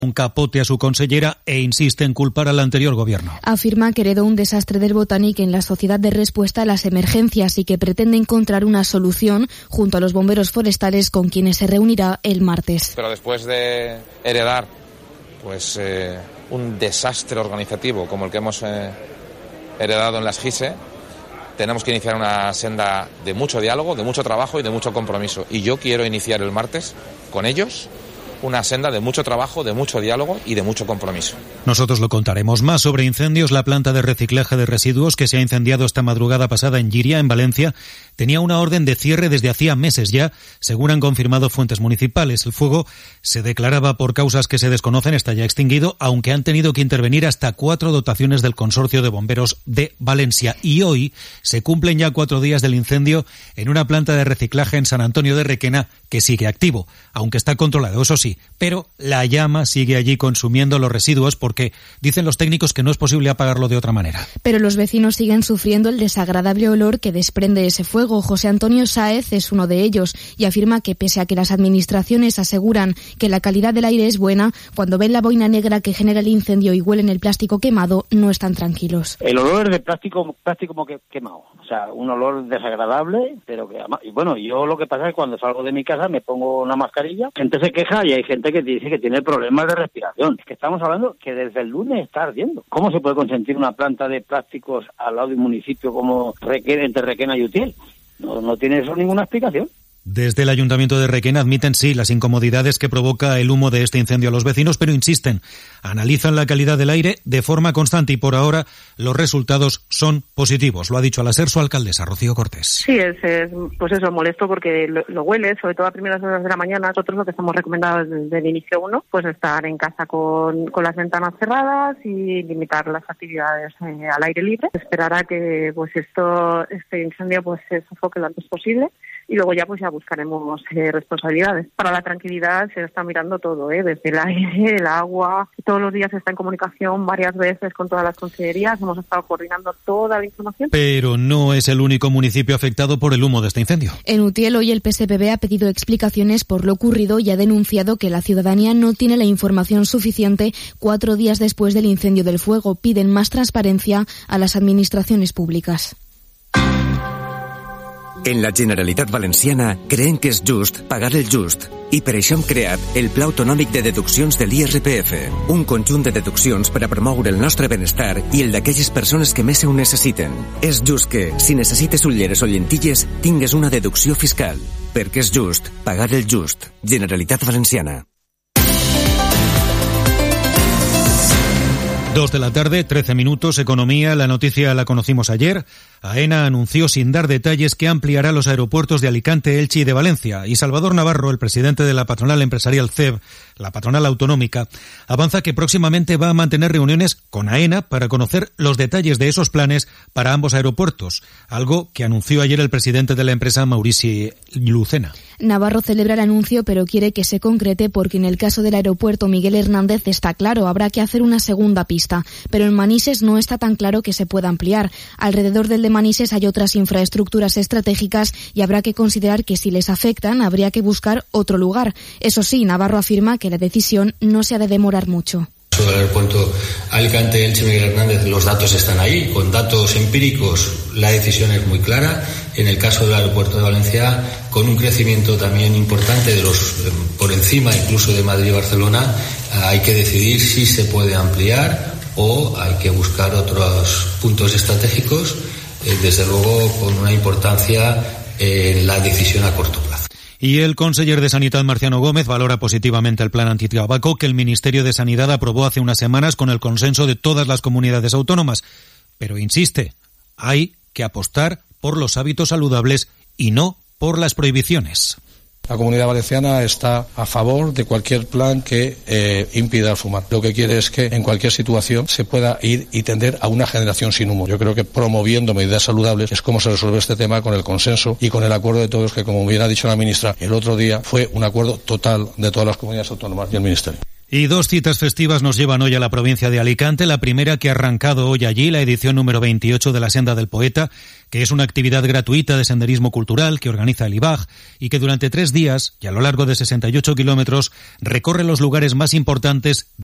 un capote a su consellera e insiste en culpar al anterior gobierno. Afirma que heredó un desastre del Botánic en la Sociedad de Respuesta a las Emergencias y que pretende encontrar una solución junto a los bomberos forestales con quienes se reunirá el martes. Pero después de heredar un desastre organizativo como el que hemos heredado en las GISE, tenemos que iniciar una senda de mucho diálogo, de mucho trabajo y de mucho compromiso. Y yo quiero iniciar el martes con ellos una senda de mucho trabajo, de mucho diálogo y de mucho compromiso. Nosotros lo contaremos. Más sobre incendios. La planta de reciclaje de residuos que se ha incendiado esta madrugada pasada en Llíria, en Valencia, tenía una orden de cierre desde hacía meses ya, según han confirmado fuentes municipales. El fuego se declaraba por causas que se desconocen, está ya extinguido, aunque han tenido que intervenir hasta 4 dotaciones del Consorcio de Bomberos de Valencia. Y hoy se cumplen ya 4 días del incendio en una planta de reciclaje en San Antonio de Requena, que sigue activo, aunque está controlado, eso sí, pero la llama sigue allí consumiendo los residuos porque dicen los técnicos que no es posible apagarlo de otra manera. Pero los vecinos siguen sufriendo el desagradable olor que desprende ese fuego. José Antonio Sáez es uno de ellos y afirma que pese a que las administraciones aseguran que la calidad del aire es buena, cuando ven la boina negra que genera el incendio y huelen el plástico quemado, no están tranquilos. El olor es de plástico como que quemado, o sea, un olor desagradable, pero que y bueno, yo lo que pasa es que cuando salgo de mi casa me pongo una mascarilla, gente se queja y hay gente que dice que tiene problemas de respiración. Es que estamos hablando que desde el lunes está ardiendo. ¿Cómo se puede consentir una planta de plásticos al lado de un municipio como entre Requena y Utiel? No tiene eso ninguna explicación. Desde el Ayuntamiento de Requena admiten sí las incomodidades que provoca el humo de este incendio a los vecinos, pero insisten, analizan la calidad del aire de forma constante y por ahora los resultados son positivos. Lo ha dicho al SER su alcaldesa, Rocío Cortés. Sí, es pues eso, molesto porque lo huele, sobre todo a primeras horas de la mañana. Nosotros lo que estamos recomendados desde el inicio es estar en casa con las ventanas cerradas y limitar las actividades al aire libre. Esperar a que este incendio se sofoque lo antes posible. Y luego ya buscaremos responsabilidades. Para la tranquilidad se está mirando todo, desde el aire, el agua. Todos los días se está en comunicación varias veces con todas las consellerías. Hemos estado coordinando toda la información. Pero no es el único municipio afectado por el humo de este incendio. En Utiel hoy el PSPB ha pedido explicaciones por lo ocurrido y ha denunciado que la ciudadanía no tiene la información suficiente 4 días después del incendio del fuego. Piden más transparencia a las administraciones públicas. En la Generalitat Valenciana creen que és just pagar el just i per això hem creat el Pla Autonòmic de Deduccions de l'IRPF, un conjunt de deduccions per a promoure el nostre benestar i el d'aquelles persones que més ho necessiten. És just que, si necessites ulleres o llentilles, tingues una deducció fiscal. Perquè és just pagar el just. Generalitat Valenciana. 2 de la tarde, 13 minutos, economía. La noticia la conocimos ayer. AENA anunció sin dar detalles que ampliará los aeropuertos de Alicante, Elche y de Valencia. Y Salvador Navarro, el presidente de la patronal empresarial CEB, la patronal autonómica, avanza que próximamente va a mantener reuniones con AENA para conocer los detalles de esos planes para ambos aeropuertos, algo que anunció ayer el presidente de la empresa, Maurici Lucena. Navarro celebra el anuncio, pero quiere que se concrete porque en el caso del aeropuerto Miguel Hernández está claro, habrá que hacer una segunda pista, pero en Manises no está tan claro que se pueda ampliar. Alrededor del de Manises hay otras infraestructuras estratégicas y habrá que considerar que si les afectan habría que buscar otro lugar. Eso sí, Navarro afirma que la decisión no se ha de demorar mucho. Sobre el aeropuerto Alicante, Elche, Miguel Hernández, los datos están ahí, con datos empíricos la decisión es muy clara. En el caso del aeropuerto de Valencia, con un crecimiento también importante de por encima incluso de Madrid y Barcelona, hay que decidir si se puede ampliar o hay que buscar otros puntos estratégicos, desde luego con una importancia en la decisión a corto plazo. Y el conseller de Sanidad, Marciano Gómez, valora positivamente el plan antitabaco que el Ministerio de Sanidad aprobó hace unas semanas con el consenso de todas las comunidades autónomas. Pero insiste, hay que apostar por los hábitos saludables y no por las prohibiciones. La Comunidad Valenciana está a favor de cualquier plan que impida el fumar. Lo que quiere es que en cualquier situación se pueda ir y tender a una generación sin humo. Yo creo que promoviendo medidas saludables es como se resuelve este tema con el consenso y con el acuerdo de todos, que como bien ha dicho la ministra, el otro día fue un acuerdo total de todas las comunidades autónomas y el Ministerio. Y dos citas festivas nos llevan hoy a la provincia de Alicante. La primera, que ha arrancado hoy allí, la edición número 28 de la Senda del Poeta, que es una actividad gratuita de senderismo cultural que organiza el IBAG y que durante 3 días y a lo largo de 68 kilómetros recorre los lugares más importantes